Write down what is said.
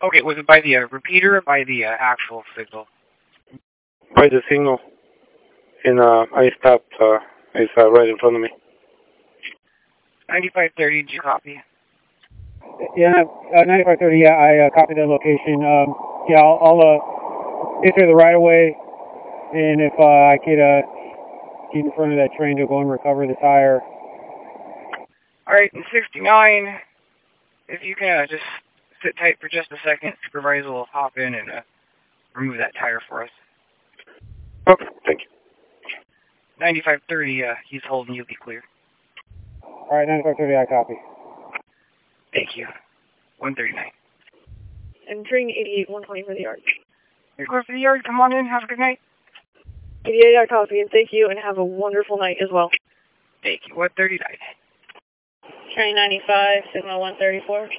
Okay, was it by the repeater or by the actual signal? By the signal. And I stopped. It's right in front of me. 9530, did you copy? Yeah, 9530, yeah, I copied the location. Yeah, I'll enter the right of way, and if I could keep in front of that train to go and recover the tire. Alright, in 69, if you can just sit tight for just a second, supervisor will hop in and remove that tire for us. Okay, thank you. 9530, he's holding, you'll be clear. Alright, 9530, I copy. Thank you. 139. Entering 88, 120 for the yard. You're clear for the yard, come on in, have a good night. 88, I copy, and thank you, and have a wonderful night as well. Thank you. 139. Train 95, signal 134.